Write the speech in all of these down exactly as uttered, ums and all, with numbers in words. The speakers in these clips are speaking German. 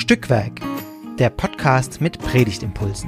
Stückwerk, der Podcast mit Predigtimpulsen.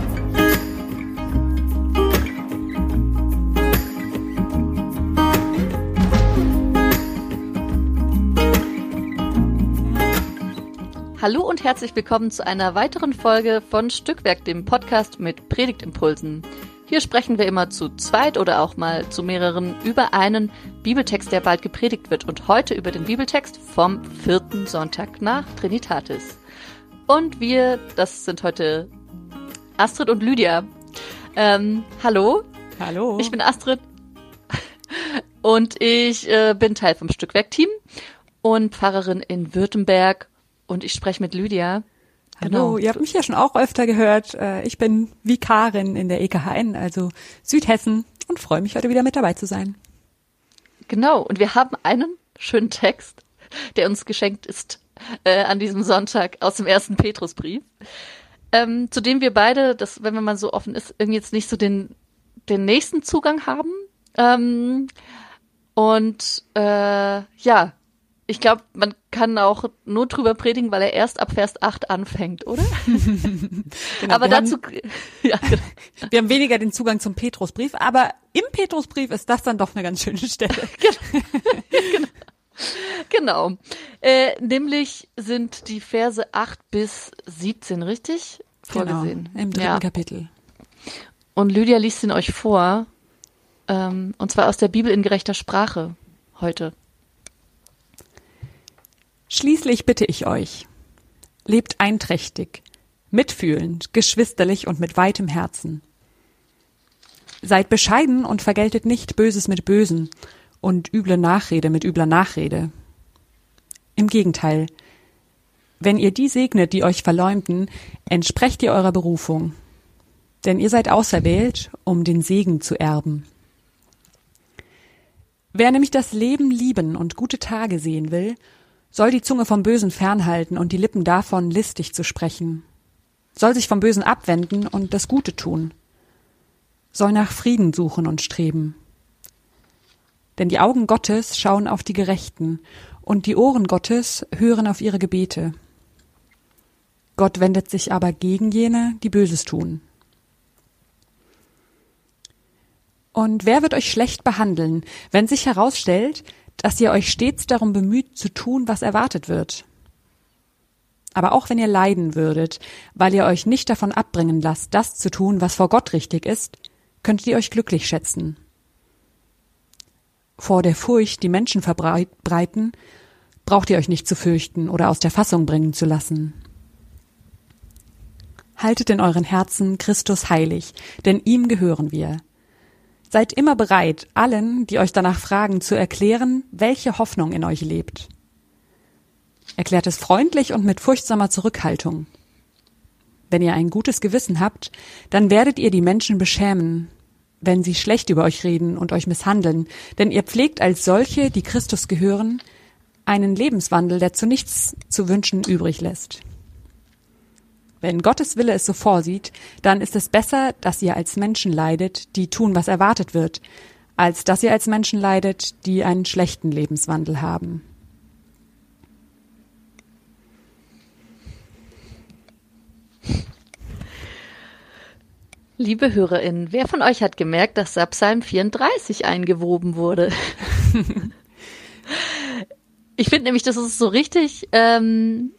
Hallo und herzlich willkommen zu einer weiteren Folge von Stückwerk, dem Podcast mit Predigtimpulsen. Hier sprechen wir immer zu zweit oder auch mal zu mehreren über einen Bibeltext, der bald gepredigt wird. Und heute über den Bibeltext vom vierten Sonntag nach Trinitatis. Und wir, das sind heute Astrid und Lydia. Ähm, hallo. Hallo. Ich bin Astrid und ich äh, bin Teil vom Stückwerk-Team und Pfarrerin in Württemberg. Und ich spreche mit Lydia. Hallo, Genau. Ihr habt mich ja schon auch öfter gehört. Ich bin Vikarin in der E K H N, also Südhessen, und freue mich, heute wieder mit dabei zu sein. Genau, und wir haben einen schönen Text, der uns geschenkt ist äh, an diesem Sonntag aus dem ersten Petrusbrief, ähm, zu dem wir beide, das, wenn man mal so offen ist, irgendwie jetzt nicht so den, den nächsten Zugang haben. Ähm, und äh, ja, ich glaube, man kann auch nur drüber predigen, weil er erst ab Vers acht anfängt, oder? Genau, aber wir dazu, haben, ja, genau. wir haben weniger den Zugang zum Petrusbrief, aber im Petrusbrief ist das dann doch eine ganz schöne Stelle. genau. genau. Äh, nämlich sind die Verse acht bis siebzehn, richtig? Vorgesehen. Genau, im dritten ja. Kapitel. Und Lydia liest ihn euch vor, ähm, und zwar aus der Bibel in gerechter Sprache heute. Schließlich bitte ich euch, lebt einträchtig, mitfühlend, geschwisterlich und mit weitem Herzen. Seid bescheiden und vergeltet nicht Böses mit Bösen und üble Nachrede mit übler Nachrede. Im Gegenteil, wenn ihr die segnet, die euch verleumden, entsprecht ihr eurer Berufung, denn ihr seid auserwählt, um den Segen zu erben. Wer nämlich das Leben lieben und gute Tage sehen will, soll die Zunge vom Bösen fernhalten und die Lippen davon, listig zu sprechen, soll sich vom Bösen abwenden und das Gute tun, soll nach Frieden suchen und streben. Denn die Augen Gottes schauen auf die Gerechten und die Ohren Gottes hören auf ihre Gebete. Gott wendet sich aber gegen jene, die Böses tun. Und wer wird euch schlecht behandeln, wenn sich herausstellt, dass ihr euch stets darum bemüht, zu tun, was erwartet wird? Aber auch wenn ihr leiden würdet, weil ihr euch nicht davon abbringen lasst, das zu tun, was vor Gott richtig ist, könntet ihr euch glücklich schätzen. Vor der Furcht, die Menschen verbreiten, braucht ihr euch nicht zu fürchten oder aus der Fassung bringen zu lassen. Haltet in euren Herzen Christus heilig, denn ihm gehören wir. Seid immer bereit, allen, die euch danach fragen, zu erklären, welche Hoffnung in euch lebt. Erklärt es freundlich und mit furchtsamer Zurückhaltung. Wenn ihr ein gutes Gewissen habt, dann werdet ihr die Menschen beschämen, wenn sie schlecht über euch reden und euch misshandeln, denn ihr pflegt als solche, die Christus gehören, einen Lebenswandel, der zu nichts zu wünschen übrig lässt. Wenn Gottes Wille es so vorsieht, dann ist es besser, dass ihr als Menschen leidet, die tun, was erwartet wird, als dass ihr als Menschen leidet, die einen schlechten Lebenswandel haben. Liebe HörerInnen, wer von euch hat gemerkt, dass da Psalm vierunddreißig eingewoben wurde? Ich finde nämlich, das ist so richtig ähm,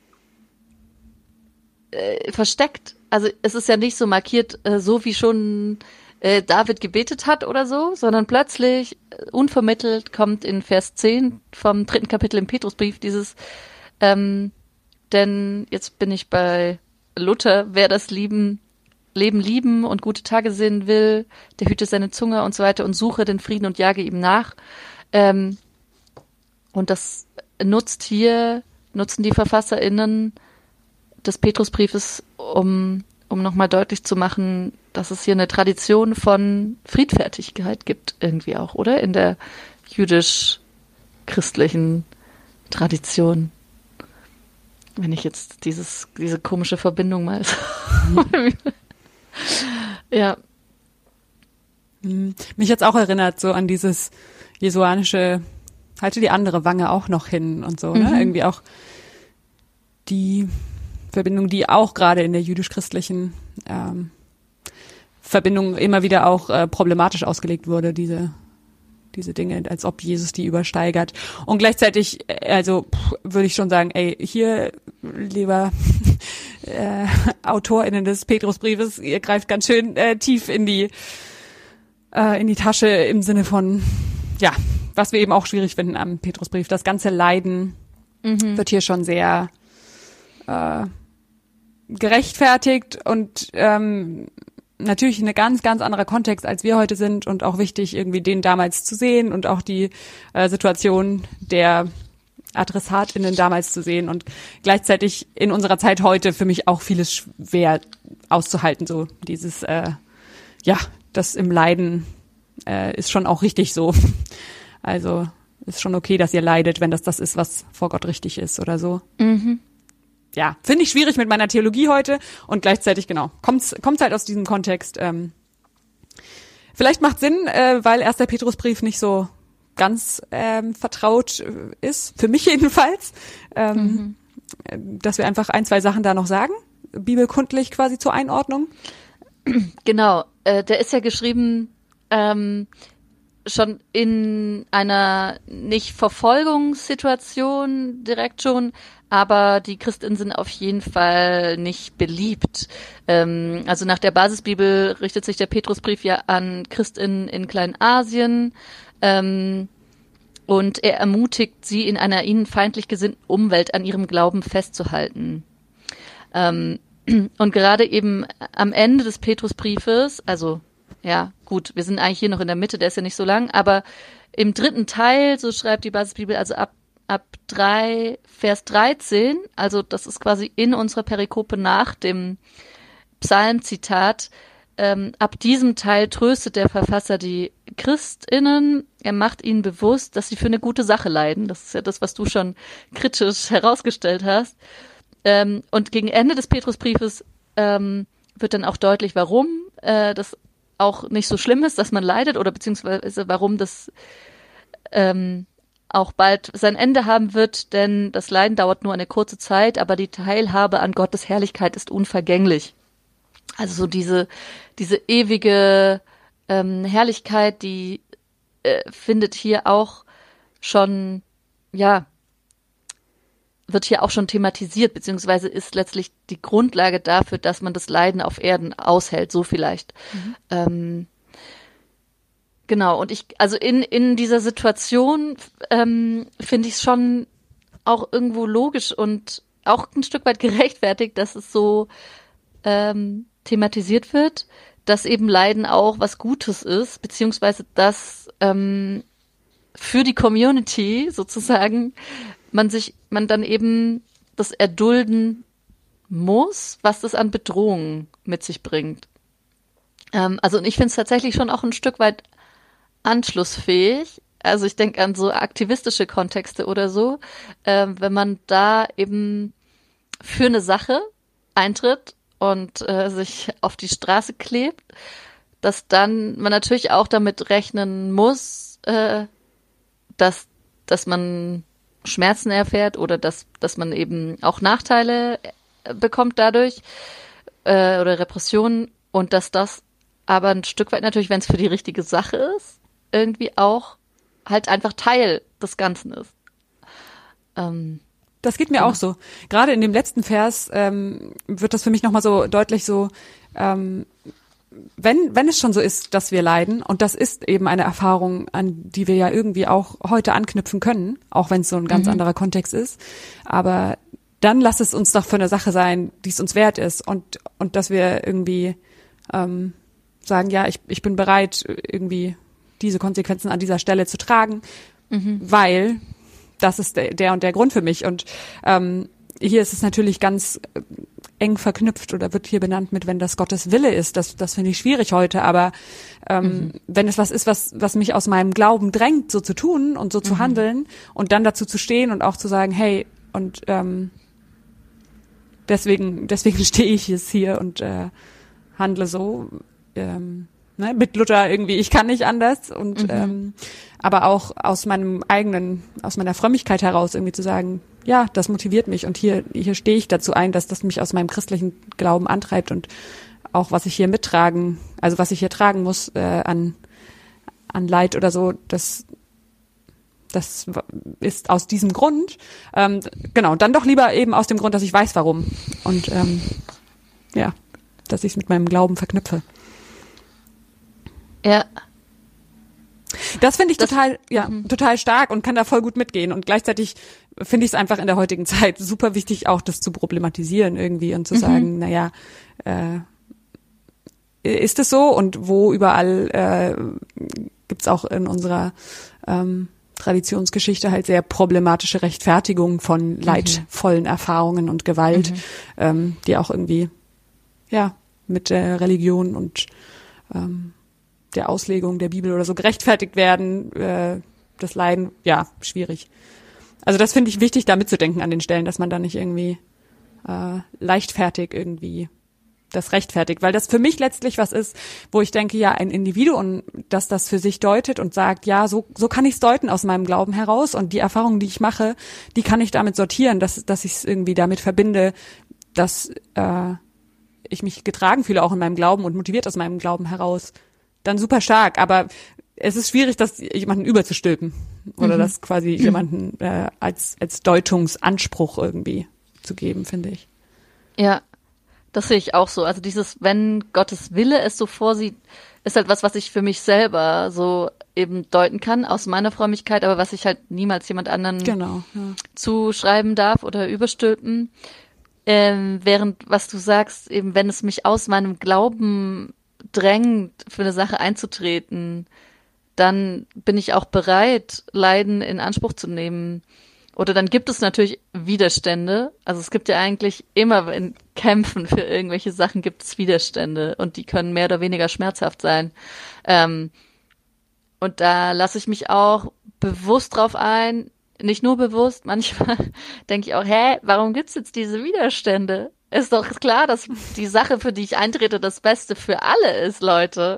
äh, versteckt. Also es ist ja nicht so markiert, äh, so wie schon äh, David gebetet hat oder so, sondern plötzlich, äh, unvermittelt, kommt in Vers zehn vom dritten Kapitel im Petrusbrief dieses, ähm, denn jetzt bin ich bei Luther, wer das Lieben Leben lieben und gute Tage sehen will, der hüte seine Zunge und so weiter und suche den Frieden und jage ihm nach. Ähm, und das nutzt hier, nutzen die VerfasserInnen des Petrusbriefes, um, um nochmal deutlich zu machen, dass es hier eine Tradition von Friedfertigkeit gibt, irgendwie auch, oder? In der jüdisch-christlichen Tradition. Wenn ich jetzt dieses, diese komische Verbindung mal so ja. Mich hat's auch erinnert, so an dieses jesuanische, halte die andere Wange auch noch hin und so, ne? Mhm. Irgendwie auch die Verbindung, die auch gerade in der jüdisch-christlichen ähm, Verbindung immer wieder auch äh, problematisch ausgelegt wurde, diese diese Dinge, als ob Jesus die übersteigert. Und gleichzeitig, also pff, würde ich schon sagen, ey, hier, lieber äh, AutorInnen des Petrusbriefes, ihr greift ganz schön äh, tief in die äh, in die Tasche im Sinne von, ja, was wir eben auch schwierig finden am Petrusbrief. Das ganze Leiden mhm. wird hier schon sehr äh, gerechtfertigt und ähm, natürlich ein ganz, ganz anderer Kontext, als wir heute sind und auch wichtig, irgendwie den damals zu sehen und auch die äh, Situation der AdressatInnen damals zu sehen und gleichzeitig in unserer Zeit heute für mich auch vieles schwer auszuhalten, so dieses, äh, ja, das im Leiden äh, ist schon auch richtig so. Also ist schon okay, dass ihr leidet, wenn das das ist, was vor Gott richtig ist oder so. Mhm. Ja, finde ich schwierig mit meiner Theologie heute und gleichzeitig, genau, kommt's kommt's halt aus diesem Kontext. Ähm, vielleicht macht Sinn, äh, weil erster Petrusbrief nicht so ganz ähm, vertraut ist, für mich jedenfalls, ähm, mhm. dass wir einfach ein, zwei Sachen da noch sagen, bibelkundlich quasi zur Einordnung. Genau, äh, der ist ja geschrieben ähm, schon in einer nicht Verfolgungssituation direkt schon, aber die Christinnen sind auf jeden Fall nicht beliebt. Ähm, also nach der Basisbibel richtet sich der Petrusbrief ja an Christinnen in Kleinasien ähm, und er ermutigt sie, in einer ihnen feindlich gesinnten Umwelt an ihrem Glauben festzuhalten. Ähm, und gerade eben am Ende des Petrusbriefes, also ja, gut, wir sind eigentlich hier noch in der Mitte, der ist ja nicht so lang, aber im dritten Teil, so schreibt die Basisbibel, also ab ab drei, Vers dreizehn, also das ist quasi in unserer Perikope nach dem Psalmzitat, ähm, ab diesem Teil tröstet der Verfasser die ChristInnen, er macht ihnen bewusst, dass sie für eine gute Sache leiden, das ist ja das, was du schon kritisch herausgestellt hast, ähm, und gegen Ende des Petrusbriefes ähm, wird dann auch deutlich, warum äh, das auch nicht so schlimm ist, dass man leidet oder beziehungsweise warum das ähm, auch bald sein Ende haben wird, denn das Leiden dauert nur eine kurze Zeit, aber die Teilhabe an Gottes Herrlichkeit ist unvergänglich. Also so diese diese ewige ähm, Herrlichkeit, die äh, findet hier auch schon, ja, wird hier auch schon thematisiert, beziehungsweise ist letztlich die Grundlage dafür, dass man das Leiden auf Erden aushält, so vielleicht. Mhm. Ähm, genau, und ich, also in in dieser Situation ähm, finde ich es schon auch irgendwo logisch und auch ein Stück weit gerechtfertigt, dass es so ähm, thematisiert wird, dass eben Leiden auch was Gutes ist, beziehungsweise dass ähm, für die Community sozusagen man sich, man dann eben das erdulden muss, was das an Bedrohungen mit sich bringt. Ähm, also und ich finde es tatsächlich schon auch ein Stück weit anschlussfähig. Also ich denke an so aktivistische Kontexte oder so, äh, wenn man da eben für eine Sache eintritt und äh, sich auf die Straße klebt, dass dann man natürlich auch damit rechnen muss, äh, dass dass man Schmerzen erfährt oder dass dass man eben auch Nachteile bekommt dadurch äh, oder Repressionen und dass das aber ein Stück weit natürlich, wenn es für die richtige Sache ist, irgendwie auch halt einfach Teil des Ganzen ist. Ähm, das geht mir ja. auch so. Gerade in dem letzten Vers ähm, wird das für mich nochmal so deutlich so, ähm, wenn wenn es schon so ist, dass wir leiden, und das ist eben eine Erfahrung, an die wir ja irgendwie auch heute anknüpfen können, auch wenn es so ein ganz mhm. anderer Kontext ist, aber dann lass es uns doch für eine Sache sein, die es uns wert ist und und dass wir irgendwie ähm, sagen, ja, ich ich bin bereit, irgendwie diese Konsequenzen an dieser Stelle zu tragen, mhm. weil das ist der, der und der Grund für mich. Und ähm, hier ist es natürlich ganz eng verknüpft oder wird hier benannt mit, wenn das Gottes Wille ist. Das, das finde ich schwierig heute, aber ähm, mhm. wenn es was ist, was, was mich aus meinem Glauben drängt, so zu tun und so zu mhm. handeln und dann dazu zu stehen und auch zu sagen, hey, und ähm, deswegen, deswegen stehe ich jetzt hier und äh, handle so, ähm, ne, mit Luther irgendwie, ich kann nicht anders und mhm. ähm, aber auch aus meinem eigenen, aus meiner Frömmigkeit heraus irgendwie zu sagen, ja, das motiviert mich und hier, hier stehe ich dazu ein, dass das mich aus meinem christlichen Glauben antreibt und auch was ich hier mittragen, also was ich hier tragen muss äh, an, an Leid oder so, das, das ist aus diesem Grund, ähm, genau, dann doch lieber eben aus dem Grund, dass ich weiß, warum und ähm, ja, dass ich es mit meinem Glauben verknüpfe. Ja. Das finde ich das, total, ja, m- total stark und kann da voll gut mitgehen. Und gleichzeitig finde ich es einfach in der heutigen Zeit super wichtig, auch das zu problematisieren irgendwie und zu mhm. sagen, naja, äh, ist es so? Und wo überall äh, gibt's auch in unserer ähm, Traditionsgeschichte halt sehr problematische Rechtfertigungen von leidvollen Erfahrungen und Gewalt, Mhm. ähm, die auch irgendwie, ja, mit der Religion und ähm, der Auslegung der Bibel oder so gerechtfertigt werden, äh, das Leiden, ja, schwierig. Also das finde ich wichtig, da mitzudenken an den Stellen, dass man da nicht irgendwie äh, leichtfertig irgendwie das rechtfertigt, weil das für mich letztlich was ist, wo ich denke, ja, ein Individuum, das das für sich deutet und sagt, ja, so so kann ich es deuten aus meinem Glauben heraus und die Erfahrungen, die ich mache, die kann ich damit sortieren, dass dass ich es irgendwie damit verbinde, dass äh, ich mich getragen fühle, auch in meinem Glauben und motiviert aus meinem Glauben heraus. Dann super stark, aber es ist schwierig, das jemanden überzustülpen oder Mhm. das quasi jemanden äh, als als Deutungsanspruch irgendwie zu geben, finde ich. Ja, das sehe ich auch so. Also dieses, wenn Gottes Wille es so vorsieht, ist halt was, was ich für mich selber so eben deuten kann aus meiner Frömmigkeit, aber was ich halt niemals jemand anderen Genau. Ja. zuschreiben darf oder überstülpen. Ähm, während, was du sagst, eben wenn es mich aus meinem Glauben drängt, für eine Sache einzutreten, dann bin ich auch bereit, Leiden in Anspruch zu nehmen. Oder dann gibt es natürlich Widerstände. Also es gibt ja eigentlich immer in Kämpfen für irgendwelche Sachen gibt es Widerstände und die können mehr oder weniger schmerzhaft sein. Ähm, und da lasse ich mich auch bewusst drauf ein, nicht nur bewusst, manchmal denke ich auch, hä, warum gibt's jetzt diese Widerstände? Ist doch klar, dass die Sache, für die ich eintrete, das Beste für alle ist, Leute.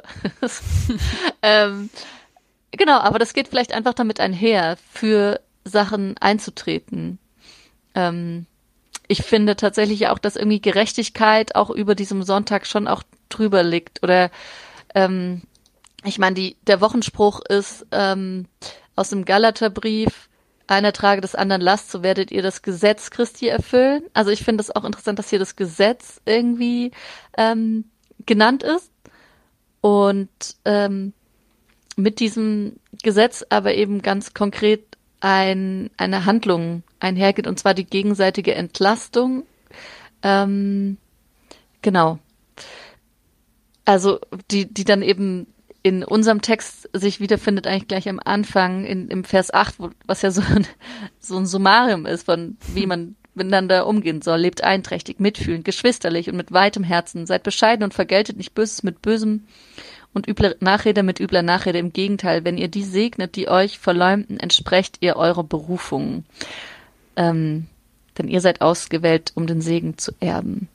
ähm, genau, aber das geht vielleicht einfach damit einher, für Sachen einzutreten. Ähm, ich finde tatsächlich auch, dass irgendwie Gerechtigkeit auch über diesem Sonntag schon auch drüber liegt. Oder ähm, ich meine, die der Wochenspruch ist ähm, aus dem Galaterbrief, einer trage des anderen Last, so werdet ihr das Gesetz Christi erfüllen. Also ich finde es auch interessant, dass hier das Gesetz irgendwie ähm, genannt ist. Und ähm, mit diesem Gesetz aber eben ganz konkret ein, eine Handlung einhergeht, und zwar die gegenseitige Entlastung. Ähm, genau. Also die, die dann eben in unserem Text sich wiederfindet, eigentlich gleich am Anfang in, im Vers acht, wo, was ja so ein, so ein Summarium ist von wie man miteinander umgehen soll. Lebt einträchtig, mitfühlend, geschwisterlich und mit weitem Herzen. Seid bescheiden und vergeltet nicht Böses mit Bösem und üble Nachrede mit übler Nachrede. Im Gegenteil, wenn ihr die segnet, die euch verleumden, entsprecht ihr eurer Berufung. Ähm, denn ihr seid ausgewählt, um den Segen zu erben.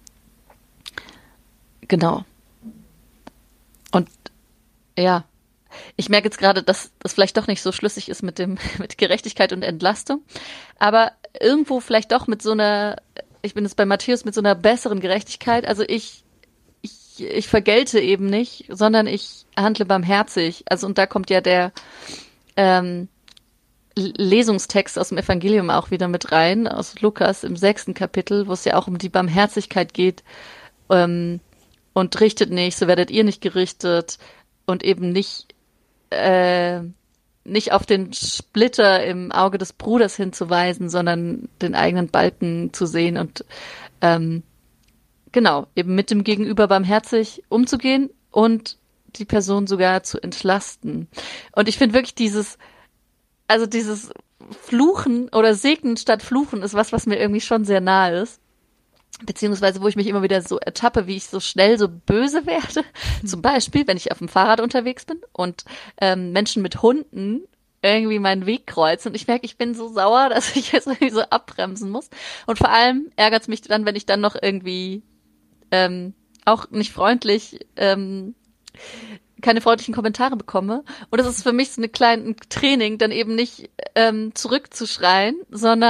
Genau. Und ja, ich merke jetzt gerade, dass das vielleicht doch nicht so schlüssig ist mit dem mit Gerechtigkeit und Entlastung, aber irgendwo vielleicht doch mit so einer, ich bin jetzt bei Matthäus, mit so einer besseren Gerechtigkeit. Also ich ich ich vergelte eben nicht, sondern ich handle barmherzig. Also und da kommt ja der ähm, Lesungstext aus dem Evangelium auch wieder mit rein, aus Lukas im sechsten Kapitel, wo es ja auch um die Barmherzigkeit geht. Ähm, und richtet nicht, so werdet ihr nicht gerichtet. Und eben nicht, äh, nicht auf den Splitter im Auge des Bruders hinzuweisen, sondern den eigenen Balken zu sehen und ähm, genau, eben mit dem Gegenüber barmherzig umzugehen und die Person sogar zu entlasten. Und ich finde wirklich dieses, also dieses Fluchen oder Segnen statt Fluchen ist was, was mir irgendwie schon sehr nahe ist. Beziehungsweise wo ich mich immer wieder so ertappe, wie ich so schnell so böse werde. Mhm. Zum Beispiel, wenn ich auf dem Fahrrad unterwegs bin und ähm, Menschen mit Hunden irgendwie meinen Weg kreuzen und ich merke, ich bin so sauer, dass ich jetzt irgendwie so abbremsen muss. Und vor allem ärgert es mich dann, wenn ich dann noch irgendwie ähm, auch nicht freundlich ähm, keine freundlichen Kommentare bekomme. Und das ist für mich so eine kleine Training, dann eben nicht ähm, zurückzuschreien, sondern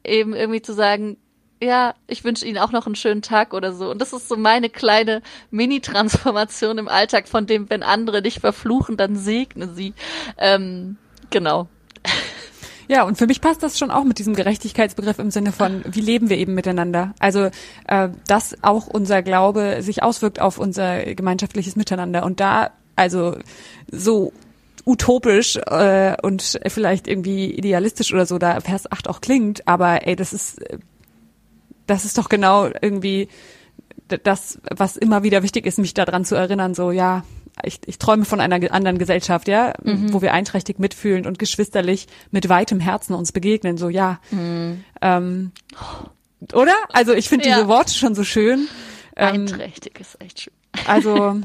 eben irgendwie zu sagen, ja, ich wünsche Ihnen auch noch einen schönen Tag oder so. Und das ist so meine kleine Mini-Transformation im Alltag, von dem, wenn andere dich verfluchen, dann segne sie. Ähm, genau. Ja, und für mich passt das schon auch mit diesem Gerechtigkeitsbegriff im Sinne von, wie leben wir eben miteinander? Also, äh, dass auch unser Glaube sich auswirkt auf unser gemeinschaftliches Miteinander. Und da, also so utopisch äh, und vielleicht irgendwie idealistisch oder so, da Vers acht auch klingt, aber ey, das ist das ist doch genau irgendwie das, was immer wieder wichtig ist, mich daran zu erinnern, so, ja, ich, ich träume von einer anderen Gesellschaft, ja, mhm. wo wir einträchtig mitfühlen und geschwisterlich mit weitem Herzen uns begegnen, so, ja. Mhm. Ähm, oder? Also ich finde ja. diese Worte schon so schön. Ähm, einträchtig ist echt schön. Also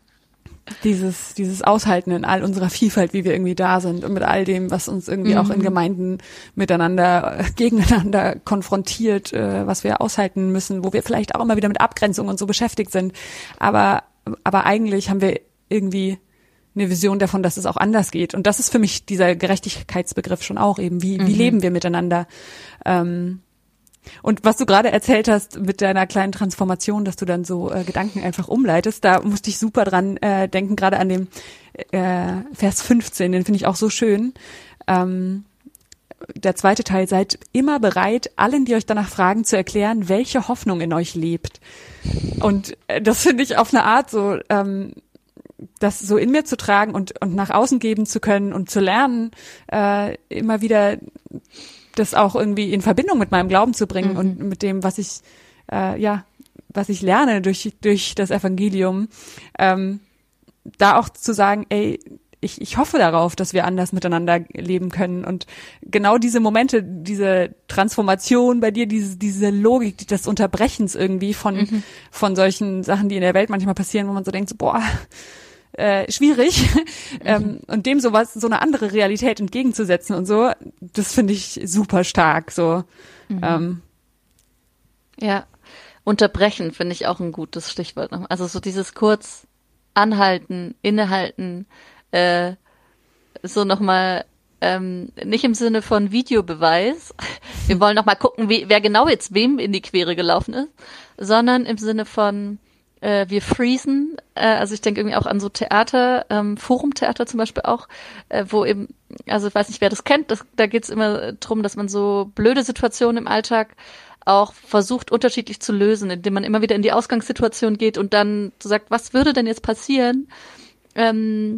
dieses dieses Aushalten in all unserer Vielfalt, wie wir irgendwie da sind und mit all dem, was uns irgendwie mhm. auch in Gemeinden miteinander, gegeneinander konfrontiert, äh, was wir aushalten müssen, wo wir vielleicht auch immer wieder mit Abgrenzung und so beschäftigt sind. Aber aber eigentlich haben wir irgendwie eine Vision davon, dass es auch anders geht. Und das ist für mich dieser Gerechtigkeitsbegriff schon auch eben. Wie mhm. wie leben wir miteinander? Ähm, Und was du gerade erzählt hast mit deiner kleinen Transformation, dass du dann so äh, Gedanken einfach umleitest, da musste ich super dran äh, denken, gerade an dem äh, Vers fünfzehn, den finde ich auch so schön. Ähm, der zweite Teil, seid immer bereit, allen, die euch danach fragen, zu erklären, welche Hoffnung in euch lebt. Und äh, das finde ich auf eine Art so, ähm, das so in mir zu tragen und, und nach außen geben zu können und zu lernen, äh, immer wieder das auch irgendwie in Verbindung mit meinem Glauben zu bringen mhm. und mit dem, was ich, äh, ja, was ich lerne durch, durch das Evangelium, ähm, da auch zu sagen, ey, ich, ich hoffe darauf, dass wir anders miteinander leben können. Und genau diese Momente, diese Transformation bei dir, diese, diese Logik des Unterbrechens irgendwie von, mhm. von solchen Sachen, die in der Welt manchmal passieren, wo man so denkt, so, boah, Äh, schwierig mhm. ähm, und dem sowas, so eine andere Realität entgegenzusetzen und so, das finde ich super stark, so. Mhm. Ähm. Ja, unterbrechen finde ich auch ein gutes Stichwort. Also so dieses kurz anhalten, innehalten, äh, so nochmal, ähm, nicht im Sinne von Videobeweis, wir wollen nochmal gucken, wie, wer genau jetzt wem in die Quere gelaufen ist, sondern im Sinne von Äh, wir freezen, äh, also ich denke irgendwie auch an so Theater, ähm, Forumtheater zum Beispiel auch, äh, wo eben, also ich weiß nicht, wer das kennt, das, da geht's immer drum, dass man so blöde Situationen im Alltag auch versucht unterschiedlich zu lösen, indem man immer wieder in die Ausgangssituation geht und dann so sagt, was würde denn jetzt passieren, ähm,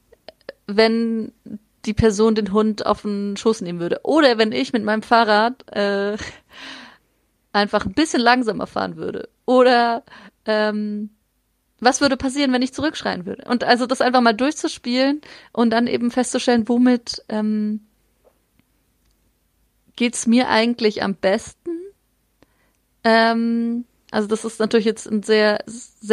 wenn die Person den Hund auf den Schoß nehmen würde. Oder wenn ich mit meinem Fahrrad äh, einfach ein bisschen langsamer fahren würde. Oder ähm, was würde passieren, wenn ich zurückschreien würde? Und also das einfach mal durchzuspielen und dann eben festzustellen, womit ähm, geht's mir eigentlich am besten? Ähm, also das ist natürlich jetzt ein sehr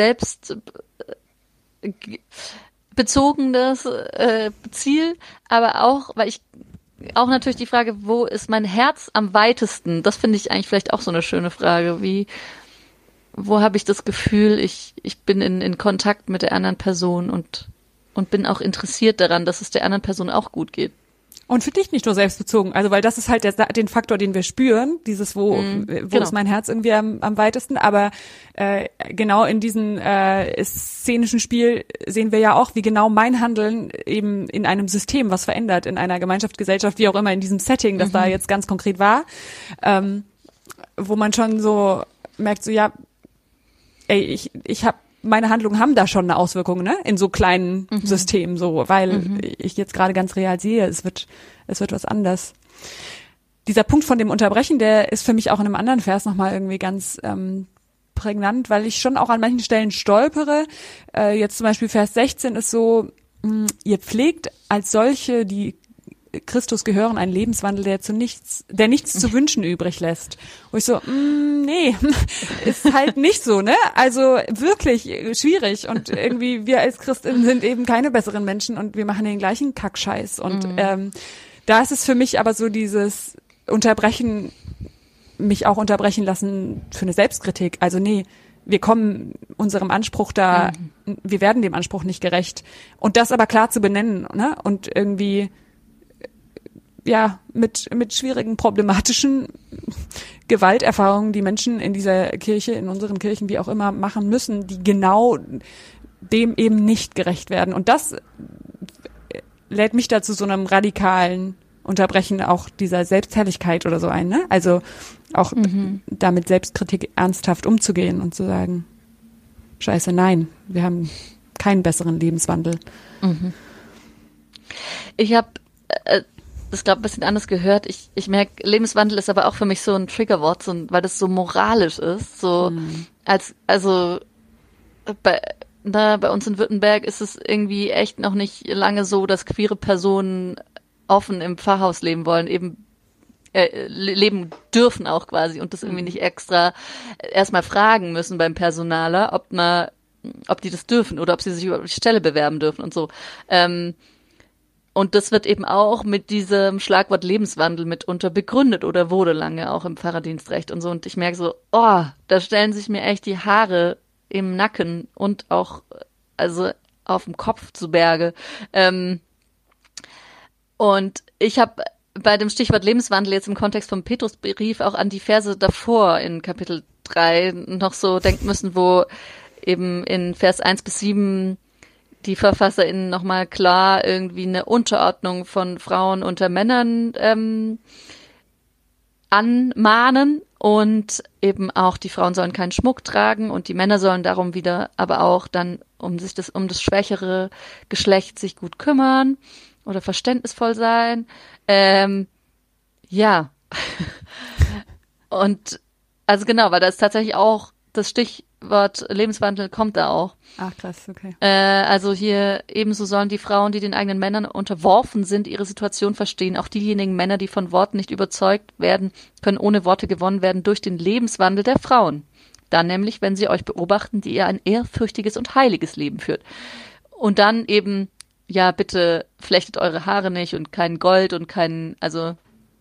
selbstbezogenes äh, Ziel, aber auch, weil ich auch natürlich die Frage, wo ist mein Herz am weitesten? Das finde ich eigentlich vielleicht auch so eine schöne Frage, wie wo habe ich das Gefühl, ich ich bin in in Kontakt mit der anderen Person und und bin auch interessiert daran, dass es der anderen Person auch gut geht. Und für dich nicht nur selbstbezogen, also weil das ist halt der, den Faktor, den wir spüren, dieses wo mm, wo genau. ist mein Herz irgendwie am, am weitesten, aber äh, genau in diesem äh, szenischen Spiel sehen wir ja auch, wie genau mein Handeln eben in einem System was verändert, in einer Gemeinschaft, Gesellschaft, wie auch immer in diesem Setting, das mhm. da jetzt ganz konkret war, ähm, wo man schon so merkt, so ja, ey, ich ich habe meine Handlungen haben da schon eine Auswirkung, ne? In so kleinen mhm. Systemen, so, weil mhm. ich jetzt gerade ganz real sehe, es wird, es wird was anders. Dieser Punkt von dem Unterbrechen, der ist für mich auch in einem anderen Vers nochmal irgendwie ganz ähm, prägnant, weil ich schon auch an manchen Stellen stolpere. Äh, jetzt zum Beispiel Vers sechzehn ist so, mh, ihr pflegt als solche, die Christus gehören, einen Lebenswandel, der zu nichts, der nichts zu wünschen übrig lässt. Wo ich so, mh, nee, ist halt nicht so, ne? Also wirklich schwierig und irgendwie wir als Christinnen sind eben keine besseren Menschen und wir machen den gleichen Kackscheiß und mhm. ähm, da ist es für mich aber so dieses Unterbrechen, mich auch unterbrechen lassen für eine Selbstkritik. Also nee, wir kommen unserem Anspruch da, mhm. wir werden dem Anspruch nicht gerecht und das aber klar zu benennen, ne? Und irgendwie ja, mit, mit schwierigen, problematischen Gewalterfahrungen, die Menschen in dieser Kirche, in unseren Kirchen, wie auch immer, machen müssen, die genau dem eben nicht gerecht werden. Und das lädt mich dazu so einem radikalen Unterbrechen auch dieser Selbstherrlichkeit oder so ein, ne? Also auch mhm. damit Selbstkritik ernsthaft umzugehen und zu sagen, Scheiße, nein, wir haben keinen besseren Lebenswandel. Mhm. Ich habe äh, das, glaube ich, ein bisschen anders gehört. Ich, ich merke, Lebenswandel ist aber auch für mich so ein Triggerwort, so, weil das so moralisch ist. So mhm. als, also bei, na, bei uns in Württemberg ist es irgendwie echt noch nicht lange so, dass queere Personen offen im Pfarrhaus leben wollen, eben äh, leben dürfen auch quasi und das irgendwie nicht extra erstmal fragen müssen beim Personaler, ob man, ob die das dürfen oder ob sie sich über die Stelle bewerben dürfen und so. Ähm, und das wird eben auch mit diesem Schlagwort Lebenswandel mitunter begründet oder wurde lange auch im Pfarrerdienstrecht und so. Und ich merke so, oh, da stellen sich mir echt die Haare im Nacken und auch also auf dem Kopf zu Berge. Ähm, und ich habe bei dem Stichwort Lebenswandel jetzt im Kontext vom Petrusbrief auch an die Verse davor in Kapitel drei noch so denken müssen, wo eben in Vers eins bis sieben die VerfasserInnen nochmal klar irgendwie eine Unterordnung von Frauen unter Männern ähm, anmahnen und eben auch die Frauen sollen keinen Schmuck tragen und die Männer sollen darum wieder aber auch dann um sich das um das schwächere Geschlecht sich gut kümmern oder verständnisvoll sein. Ähm, ja. Und also genau, weil da ist tatsächlich auch das Stichwort Lebenswandel kommt da auch. Ach krass, okay. Äh, also hier ebenso sollen die Frauen, die den eigenen Männern unterworfen sind, ihre Situation verstehen. Auch diejenigen Männer, die von Worten nicht überzeugt werden, können ohne Worte gewonnen werden durch den Lebenswandel der Frauen. Dann nämlich, wenn sie euch beobachten, die ihr ein ehrfürchtiges und heiliges Leben führt. Und dann eben, ja, bitte flechtet eure Haare nicht und kein Gold und kein, also,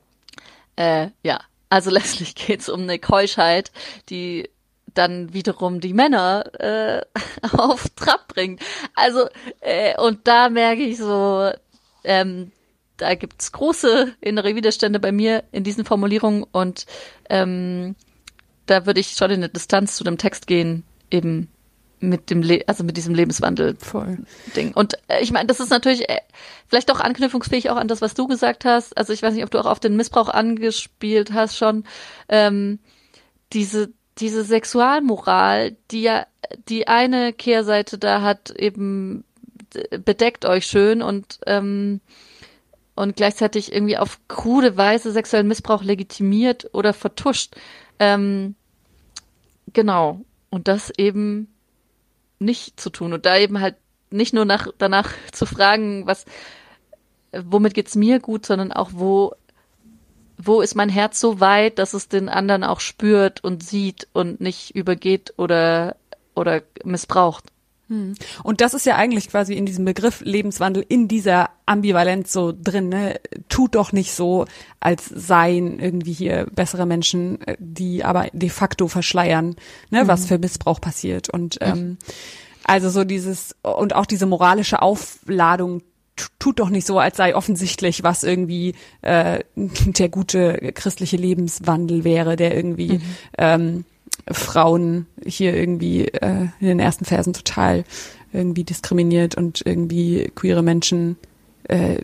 äh, ja. Also letztlich geht's um eine Keuschheit, die dann wiederum die Männer äh, auf Trab bringt. Also, äh, und da merke ich so, ähm, da gibt's große innere Widerstände bei mir in diesen Formulierungen und ähm, da würde ich schon in eine Distanz zu dem Text gehen, eben mit dem, Le- also mit diesem Lebenswandel-Ding. Und äh, ich meine, das ist natürlich äh, vielleicht auch anknüpfungsfähig auch an das, was du gesagt hast. Also ich weiß nicht, ob du auch auf den Missbrauch angespielt hast schon. Ähm, diese diese Sexualmoral, die ja die eine Kehrseite da hat, eben bedeckt euch schön und ähm, und gleichzeitig irgendwie auf krude Weise sexuellen Missbrauch legitimiert oder vertuscht. Ähm, genau. Und das eben nicht zu tun und da eben halt nicht nur nach danach zu fragen, was womit geht's mir gut, sondern auch wo wo ist mein Herz so weit, dass es den anderen auch spürt und sieht und nicht übergeht oder oder missbraucht. Hm. Und das ist ja eigentlich quasi in diesem Begriff Lebenswandel in dieser Ambivalenz so drin, ne? Tut doch nicht so, als seien irgendwie hier bessere Menschen, die aber de facto verschleiern, ne, mhm. was für Missbrauch passiert. Und ähm, also so dieses und auch diese moralische Aufladung, tut doch nicht so, als sei offensichtlich, was irgendwie äh, der gute christliche Lebenswandel wäre, der irgendwie mhm. ähm, Frauen hier irgendwie äh, in den ersten Versen total irgendwie diskriminiert und irgendwie queere Menschen äh,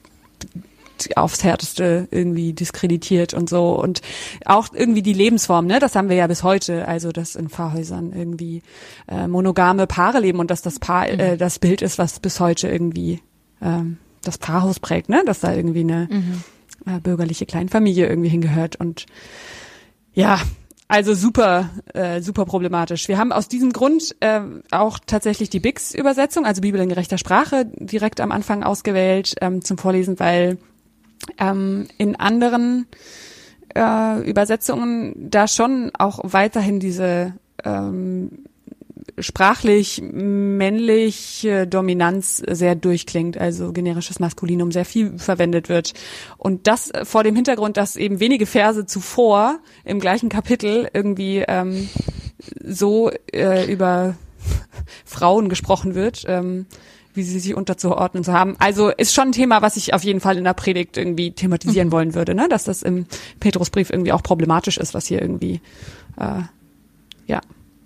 aufs Härteste irgendwie diskreditiert und so und auch irgendwie die Lebensform, ne, das haben wir ja bis heute, also dass in Pfarrhäusern irgendwie äh, monogame Paare leben und dass das Paar mhm. äh, das Bild ist, was bis heute irgendwie ähm, das Pfarrhaus prägt, ne, dass da irgendwie eine mhm. äh, bürgerliche Kleinfamilie irgendwie hingehört und ja, also super, äh, super problematisch. Wir haben aus diesem Grund äh, auch tatsächlich die B I X-Übersetzung, also Bibel in gerechter Sprache, direkt am Anfang ausgewählt ähm, zum Vorlesen, weil ähm, in anderen äh, Übersetzungen da schon auch weiterhin diese ähm, sprachlich männliche Dominanz sehr durchklingt, also generisches Maskulinum sehr viel verwendet wird. Und das vor dem Hintergrund, dass eben wenige Verse zuvor im gleichen Kapitel irgendwie ähm, so äh, über Frauen gesprochen wird, ähm, wie sie sich unterzuordnen zu haben. Also ist schon ein Thema, was ich auf jeden Fall in der Predigt irgendwie thematisieren mhm. wollen würde, ne? Dass das im Petrusbrief irgendwie auch problematisch ist, was hier irgendwie äh, ja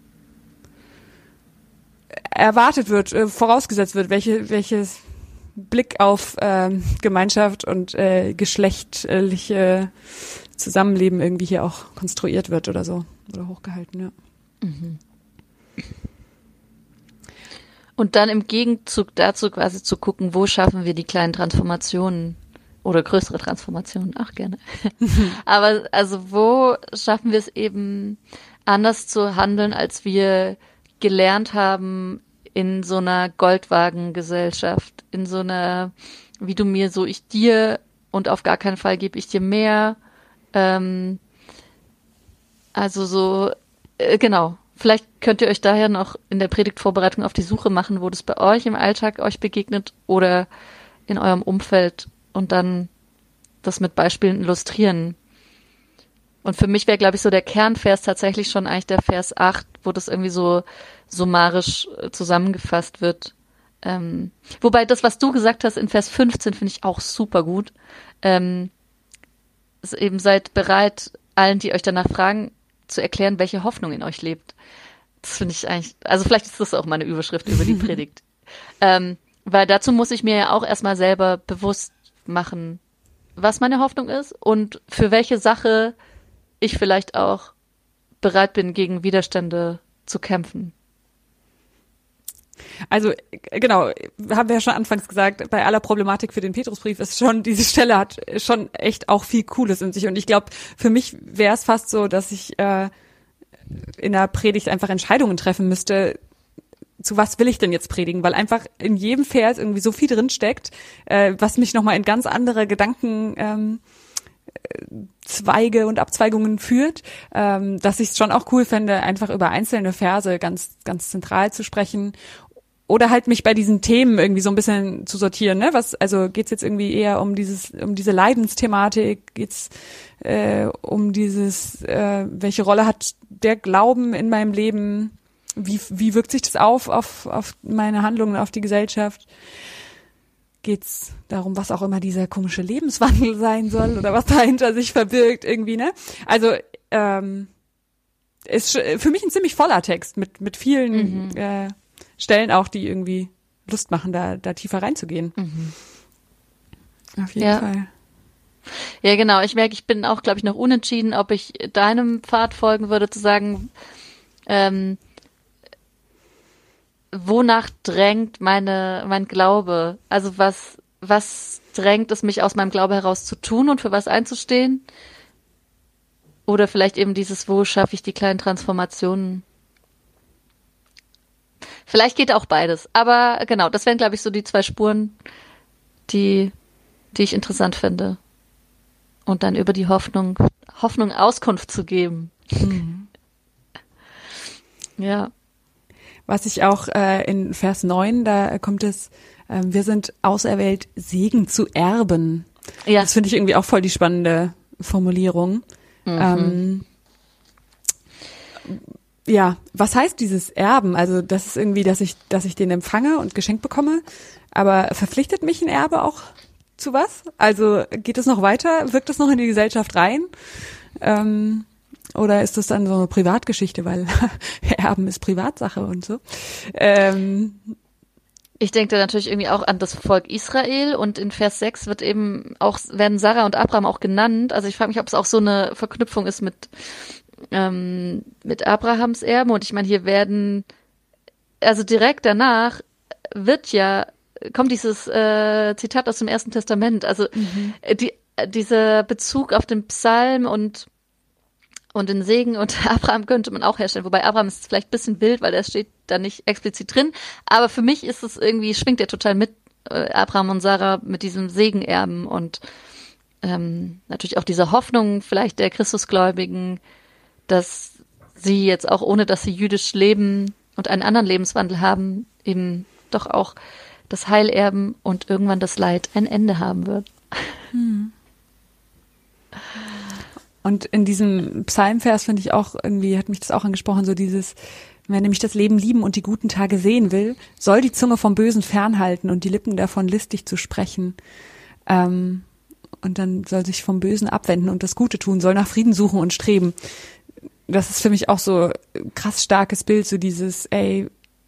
erwartet wird, äh, vorausgesetzt wird, welche welches Blick auf äh, Gemeinschaft und äh, geschlechtliche Zusammenleben irgendwie hier auch konstruiert wird oder so oder hochgehalten, ja. Mhm. Und dann im Gegenzug dazu quasi zu gucken, wo schaffen wir die kleinen Transformationen oder größere Transformationen, ach gerne. Aber also wo schaffen wir es eben anders zu handeln, als wir gelernt haben in so einer Goldwagengesellschaft, in so einer, wie du mir, so ich dir und auf gar keinen Fall gebe ich dir mehr. Ähm, also so, äh, genau. Vielleicht könnt ihr euch daher noch in der Predigtvorbereitung auf die Suche machen, wo das bei euch im Alltag euch begegnet oder in eurem Umfeld und dann das mit Beispielen illustrieren. Und für mich wäre, glaube ich, so der Kernvers tatsächlich schon eigentlich der Vers acht, wo das irgendwie so summarisch zusammengefasst wird. Ähm, wobei das, was du gesagt hast in Vers fünfzehn, finde ich auch super gut. Ähm, ist eben seid bereit, allen, die euch danach fragen, zu erklären, welche Hoffnung in euch lebt. Das finde ich eigentlich, also vielleicht ist das auch meine Überschrift über die Predigt. ähm, weil dazu muss ich mir ja auch erstmal selber bewusst machen, was meine Hoffnung ist und für welche Sache ich vielleicht auch bereit bin, gegen Widerstände zu kämpfen. Also genau, haben wir ja schon anfangs gesagt, bei aller Problematik für den Petrusbrief ist schon, diese Stelle hat schon echt auch viel Cooles in sich. Und ich glaube, für mich wäre es fast so, dass ich äh, in der Predigt einfach Entscheidungen treffen müsste, zu was will ich denn jetzt predigen? Weil einfach in jedem Vers irgendwie so viel drin steckt, äh, was mich nochmal in ganz andere Gedanken ähm, Zweige und Abzweigungen führt, ähm, dass ich es schon auch cool fände, einfach über einzelne Verse ganz ganz zentral zu sprechen oder halt mich bei diesen Themen irgendwie so ein bisschen zu sortieren, ne? Was, also geht's jetzt irgendwie eher um dieses, um diese Leidensthematik, geht's äh, um dieses, äh, welche Rolle hat der Glauben in meinem Leben, wie wie wirkt sich das auf auf auf meine Handlungen, auf die Gesellschaft? Geht's darum, was auch immer dieser komische Lebenswandel sein soll oder was dahinter sich verbirgt irgendwie, ne? Also ähm, ist für mich ein ziemlich voller Text mit mit vielen mhm. äh, Stellen auch, die irgendwie Lust machen, da da tiefer reinzugehen. Mhm. Auf jeden ja. Fall. Ja, genau. Ich merke, ich bin auch, glaube ich, noch unentschieden, ob ich deinem Pfad folgen würde, zu sagen, ähm, wonach drängt meine mein Glaube? Also was was drängt es mich aus meinem Glaube heraus zu tun und für was einzustehen? Oder vielleicht eben dieses, wo schaffe ich die kleinen Transformationen? Vielleicht geht auch beides. Aber genau, das wären, glaube ich, so die zwei Spuren, die die ich interessant finde. Und dann über die Hoffnung Hoffnung Auskunft zu geben. Mhm. Ja. Was ich auch äh, in Vers neun, da kommt es, äh, wir sind auserwählt, Segen zu erben. Ja. Das finde ich irgendwie auch voll die spannende Formulierung. Mhm. Ähm, ja, was heißt dieses Erben? Also das ist irgendwie, dass ich, dass ich den empfange und geschenkt bekomme, aber verpflichtet mich ein Erbe auch zu was? Also geht es noch weiter? Wirkt es noch in die Gesellschaft rein? Ähm, Oder ist das dann so eine Privatgeschichte, weil Erben ist Privatsache und so? Ähm, ich denke da natürlich irgendwie auch an das Volk Israel und in Vers sechs wird eben auch, werden Sarah und Abraham auch genannt. Also ich frage mich, ob es auch so eine Verknüpfung ist mit, ähm, mit Abrahams Erben. Und ich meine, hier werden, also direkt danach wird ja, kommt dieses äh, Zitat aus dem Ersten Testament. Also mhm. die, dieser Bezug auf den Psalm und Und den Segen und Abraham könnte man auch herstellen. Wobei Abraham ist vielleicht ein bisschen wild, weil der steht da nicht explizit drin. Aber für mich ist es irgendwie, schwingt er total mit, äh, Abraham und Sarah mit diesem Segenerben und ähm, natürlich auch diese Hoffnung vielleicht der Christusgläubigen, dass sie jetzt auch, ohne dass sie jüdisch leben und einen anderen Lebenswandel haben, eben doch auch das Heil erben und irgendwann das Leid ein Ende haben wird. Hm. Und in diesem Psalmvers finde ich auch irgendwie, hat mich das auch angesprochen, so dieses, Wer nämlich das Leben lieben und die guten Tage sehen will, soll die Zunge vom Bösen fernhalten und die Lippen davon listig zu sprechen. Ähm, und dann soll sich vom Bösen abwenden und das Gute tun, soll nach Frieden suchen und streben. Das ist für mich auch so ein krass starkes Bild, so dieses, ey,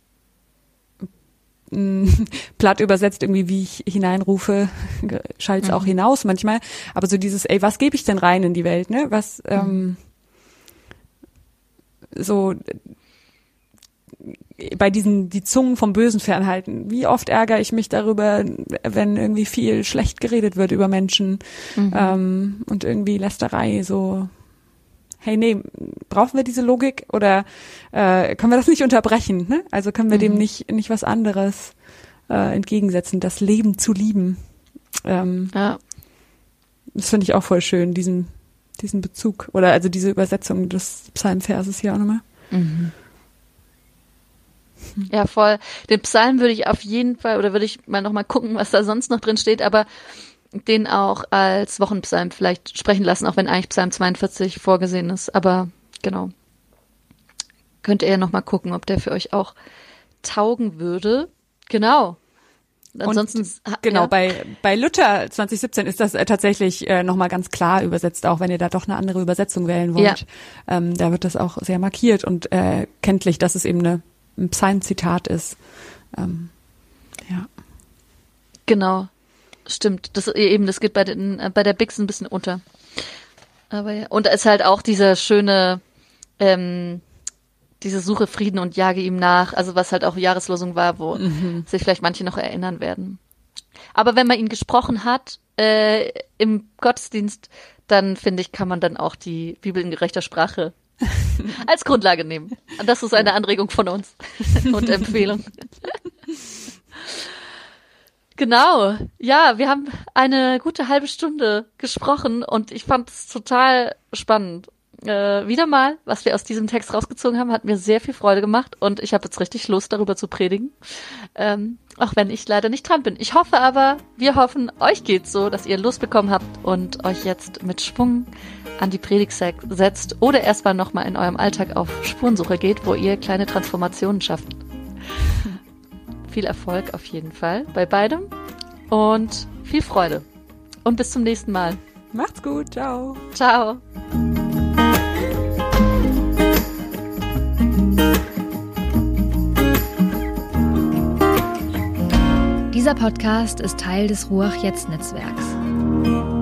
mh, platt übersetzt irgendwie, wie ich hineinrufe, schallt's mhm. auch hinaus manchmal. Aber so dieses, ey, was gebe ich denn rein in die Welt, ne? Was, mhm. ähm, so bei diesen die Zungen vom Bösen fernhalten. Wie oft ärgere ich mich darüber, wenn irgendwie viel schlecht geredet wird über Menschen mhm. ähm, und irgendwie Lästerei, so hey, nee, brauchen wir diese Logik oder äh, können wir das nicht unterbrechen? Ne? Also können wir mhm. dem nicht nicht was anderes äh, entgegensetzen, das Leben zu lieben. Ähm, ja. Das finde ich auch voll schön, diesen diesen Bezug oder also diese Übersetzung des Psalmverses hier auch nochmal. Mhm. Ja, voll. Den Psalm würde ich auf jeden Fall, oder würde ich mal nochmal gucken, was da sonst noch drin steht, aber den auch als Wochenpsalm vielleicht sprechen lassen, auch wenn eigentlich Psalm zweiundvierzig vorgesehen ist. Aber genau. Könnt ihr ja nochmal gucken, ob der für euch auch taugen würde. Genau. Ansonsten, und, genau, ja. bei bei Luther zwanzig siebzehn ist das äh, tatsächlich äh, nochmal ganz klar übersetzt, auch wenn ihr da doch eine andere Übersetzung wählen wollt. Ja. Ähm, da wird das auch sehr markiert und äh, kenntlich, dass es eben eine, ein Psalmzitat ist. Ähm, ja. Genau, stimmt. Das eben, das geht bei den äh, bei der Bix ein bisschen unter. Aber ja, und es ist halt auch dieser schöne ähm, diese Suche Frieden und jage ihm nach, also was halt auch Jahreslosung war, wo mhm. sich vielleicht manche noch erinnern werden. Aber wenn man ihn gesprochen hat äh, im Gottesdienst, dann finde ich, kann man dann auch die Bibel in gerechter Sprache als Grundlage nehmen. Und das ist eine Anregung von uns und Empfehlung. Genau, ja, wir haben eine gute halbe Stunde gesprochen und ich fand es total spannend. Äh, wieder mal, was wir aus diesem Text rausgezogen haben, hat mir sehr viel Freude gemacht und ich habe jetzt richtig Lust, darüber zu predigen, ähm, auch wenn ich leider nicht dran bin. Ich hoffe aber, wir hoffen, euch geht's so, dass ihr Lust bekommen habt und euch jetzt mit Schwung an die Predigt setzt oder erstmal nochmal in eurem Alltag auf Spurensuche geht, wo ihr kleine Transformationen schafft. Hm. Viel Erfolg auf jeden Fall bei beidem und viel Freude und bis zum nächsten Mal. Macht's gut, ciao. Ciao. Dieser Podcast ist Teil des Ruach Jetzt Netzwerks.